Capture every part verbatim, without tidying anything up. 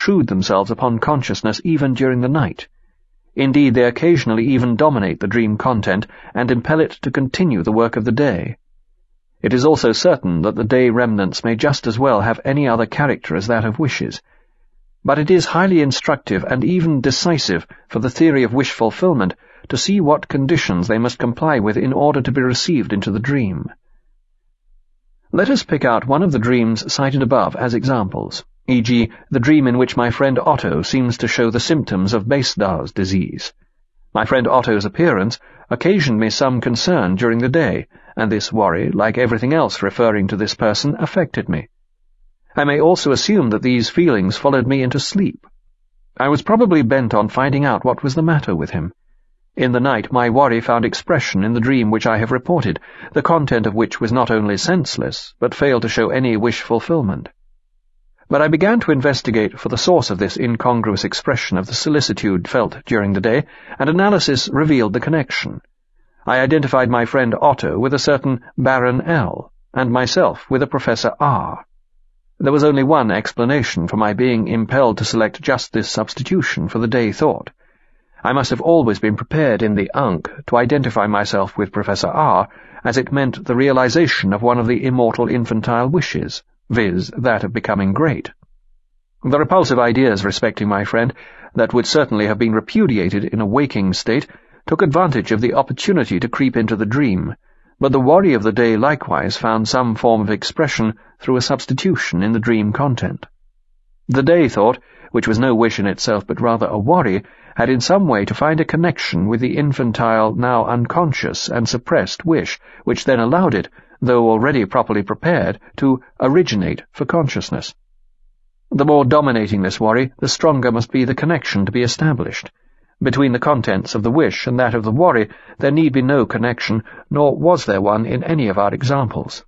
intrude themselves upon consciousness even during the night. Indeed, they occasionally even dominate the dream content and impel it to continue the work of the day. It is also certain that the day remnants may just as well have any other character as that of wishes, but it is highly instructive and even decisive for the theory of wish fulfillment to see what conditions they must comply with in order to be received into the dream. Let us pick out one of the dreams cited above as examples, for example the dream in which my friend Otto seems to show the symptoms of Basedow's disease. My friend Otto's appearance occasioned me some concern during the day, and this worry, like everything else referring to this person, affected me. I may also assume that these feelings followed me into sleep. I was probably bent on finding out what was the matter with him. In the night, my worry found expression in the dream which I have reported, the content of which was not only senseless, but failed to show any wish fulfillment. But I began to investigate for the source of this incongruous expression of the solicitude felt during the day, and analysis revealed the connection. I identified my friend Otto with a certain Baron L, and myself with a Professor R. There was only one explanation for my being impelled to select just this substitution for the day thought. I must have always been prepared in the Ankh to identify myself with Professor R, as it meant the realization of one of the immortal infantile wishes, viz., that of becoming great. The repulsive ideas respecting my friend, that would certainly have been repudiated in a waking state, took advantage of the opportunity to creep into the dream, but the worry of the day likewise found some form of expression through a substitution in the dream content. The day thought, which was no wish in itself but rather a worry, had in some way to find a connection with the infantile, now unconscious and suppressed wish, which then allowed it, though already properly prepared, to originate for consciousness. The more dominating this worry, the stronger must be the connection to be established. Between the contents of the wish and that of the worry there need be no connection, nor was there one in any of our examples.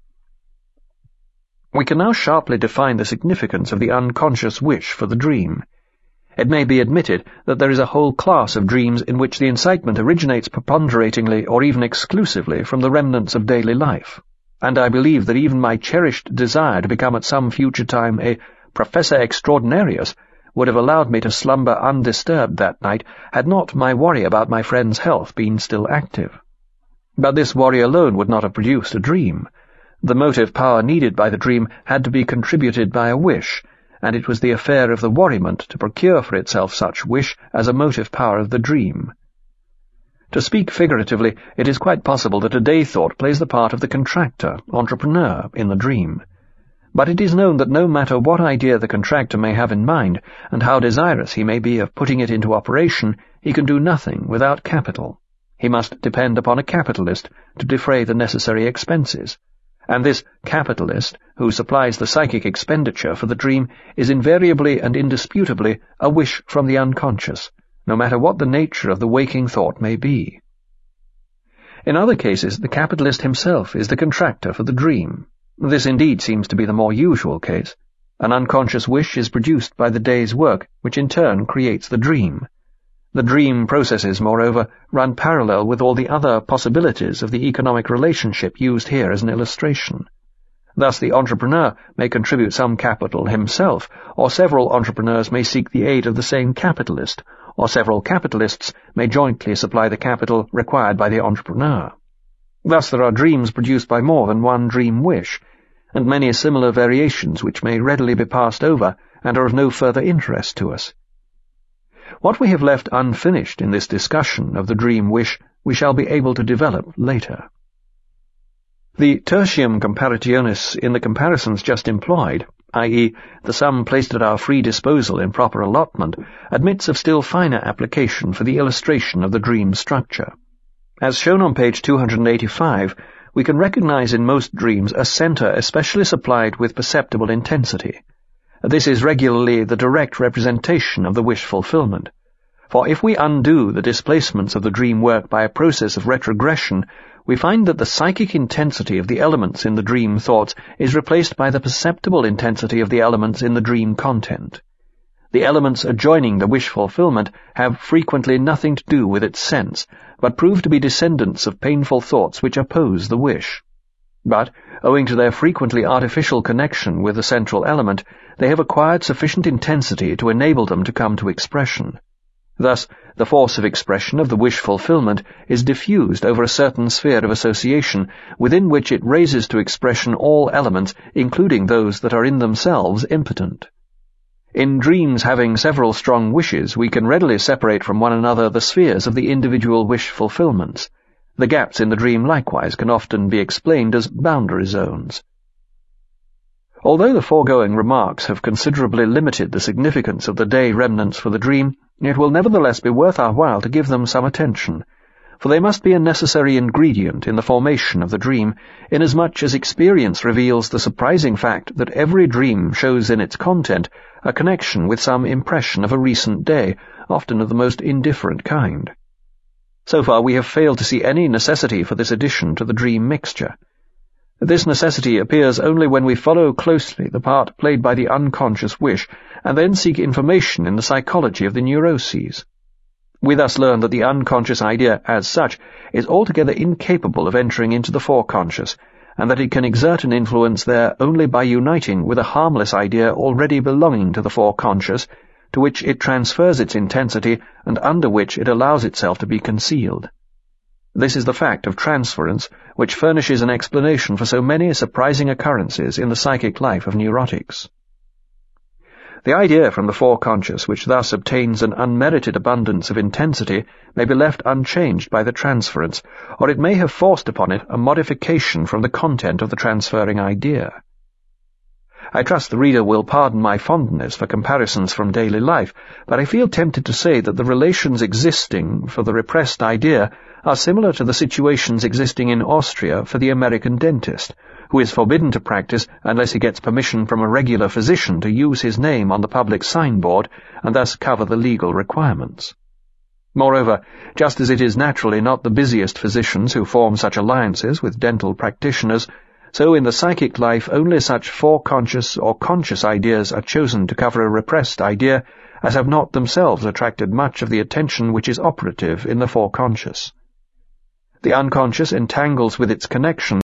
We can now sharply define the significance of the unconscious wish for the dream. It may be admitted that there is a whole class of dreams in which the incitement originates preponderatingly or even exclusively from the remnants of daily life, and I believe that even my cherished desire to become at some future time a Professor Extraordinarius would have allowed me to slumber undisturbed that night had not my worry about my friend's health been still active. But this worry alone would not have produced a dream. The motive power needed by the dream had to be contributed by a wish, and it was the affair of the worriment to procure for itself such wish as a motive power of the dream. To speak figuratively, it is quite possible that a day thought plays the part of the contractor, entrepreneur, in the dream. But it is known that no matter what idea the contractor may have in mind, and how desirous he may be of putting it into operation, he can do nothing without capital. He must depend upon a capitalist to defray the necessary expenses, and this capitalist, who supplies the psychic expenditure for the dream, is invariably and indisputably a wish from the unconscious, no matter what the nature of the waking thought may be. In other cases, the capitalist himself is the contractor for the dream. This indeed seems to be the more usual case. An unconscious wish is produced by the day's work, which in turn creates the dream. The dream processes, moreover, run parallel with all the other possibilities of the economic relationship used here as an illustration. Thus the entrepreneur may contribute some capital himself, or several entrepreneurs may seek the aid of the same capitalist, or several capitalists may jointly supply the capital required by the entrepreneur. Thus there are dreams produced by more than one dream wish, and many similar variations which may readily be passed over and are of no further interest to us. What we have left unfinished in this discussion of the dream wish we shall be able to develop later. The tertium comparationis in the comparisons just employed, that is, the sum placed at our free disposal in proper allotment, admits of still finer application for the illustration of the dream structure. As shown on page two hundred eighty-five, we can recognize in most dreams a center especially supplied with perceptible intensity. This is regularly the direct representation of the wish fulfillment. For if we undo the displacements of the dream work by a process of retrogression, we find that the psychic intensity of the elements in the dream thoughts is replaced by the perceptible intensity of the elements in the dream content. The elements adjoining the wish fulfillment have frequently nothing to do with its sense, but prove to be descendants of painful thoughts which oppose the wish. But, owing to their frequently artificial connection with the central element, they have acquired sufficient intensity to enable them to come to expression. Thus, the force of expression of the wish fulfillment is diffused over a certain sphere of association, within which it raises to expression all elements, including those that are in themselves impotent. In dreams having several strong wishes, we can readily separate from one another the spheres of the individual wish fulfillments. The gaps in the dream likewise can often be explained as boundary zones. Although the foregoing remarks have considerably limited the significance of the day remnants for the dream, it will nevertheless be worth our while to give them some attention, for they must be a necessary ingredient in the formation of the dream, inasmuch as experience reveals the surprising fact that every dream shows in its content a connection with some impression of a recent day, often of the most indifferent kind. So far we have failed to see any necessity for this addition to the dream mixture. This necessity appears only when we follow closely the part played by the unconscious wish, and then seek information in the psychology of the neuroses. We thus learn that the unconscious idea, as such, is altogether incapable of entering into the foreconscious, and that it can exert an influence there only by uniting with a harmless idea already belonging to the foreconscious, to which it transfers its intensity and under which it allows itself to be concealed. This is the fact of transference, which furnishes an explanation for so many surprising occurrences in the psychic life of neurotics. The idea from the foreconscious, which thus obtains an unmerited abundance of intensity, may be left unchanged by the transference, or it may have forced upon it a modification from the content of the transferring idea. I trust the reader will pardon my fondness for comparisons from daily life, but I feel tempted to say that the relations existing for the repressed idea are similar to the situations existing in Austria for the American dentist, who is forbidden to practice unless he gets permission from a regular physician to use his name on the public signboard and thus cover the legal requirements. Moreover, just as it is naturally not the busiest physicians who form such alliances with dental practitioners, so in the psychic life only such foreconscious or conscious ideas are chosen to cover a repressed idea as have not themselves attracted much of the attention which is operative in the foreconscious. The unconscious entangles with its connection